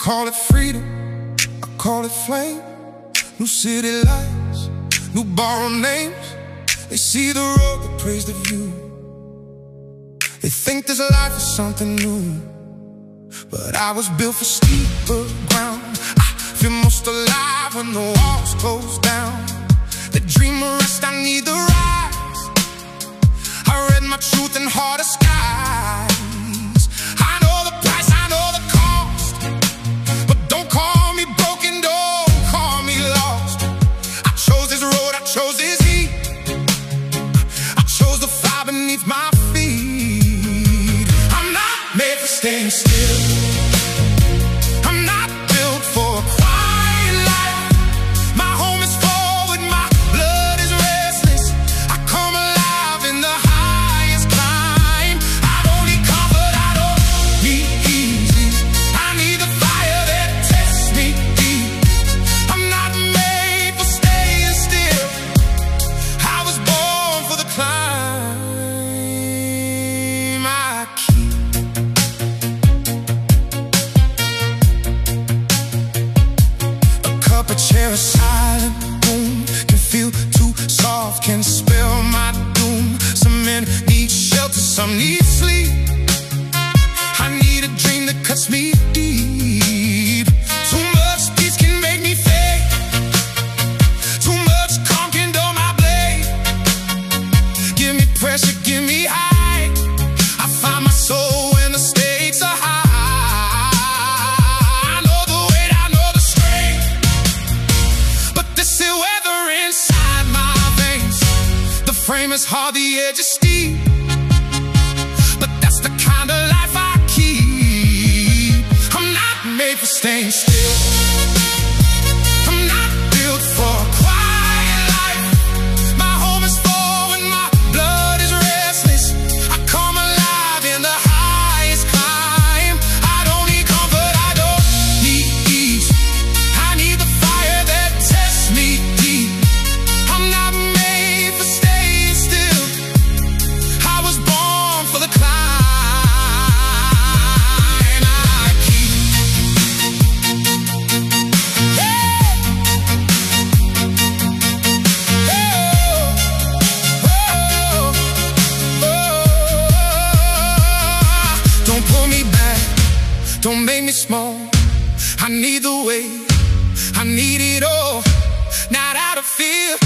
call it freedom, I call it flame. New city lights, new borrowed names. They see the road, they praise the view. They think this life is something new, but I was built for steeper ground. I feel most alive when the walls close down. The dreamer rest, I need the rise. I read my truth in harder skies. I know the price, I know the cost, but don't call me broken, don't call me lost. I chose this road, I chose this heat. I chose the fire beneath my feet. I'm not made for staying still. I'm not built for a quiet life. My home is forward, my blood is restless. I come alive in the highest climb. I don't need comfort, I don't need easy. I need the fire that tests me deep. I'm not made for staying still. I was born for the climb. I keep a chair, a silent room. Can feel too soft, can spell my doom. Some men need shelter, some need sleep. I need a dream that cuts me deep. Too much peace can make me fake. Too much calm can dull my blade. Give me pressure, give me high. I find my soul when the stakes are high. Frame is hard, the edge is steep, but that's the kind of life I keep. I'm not made for staying still. I'm not built for a quiet life. My home is forward, my blood is restless. I come alive in the highest climb. I don't need comfort, I don't need ease. I need the fire that tests me deep. I'm not made for staying. Don't make me small. I need the weight, I need it all. Not out of fear,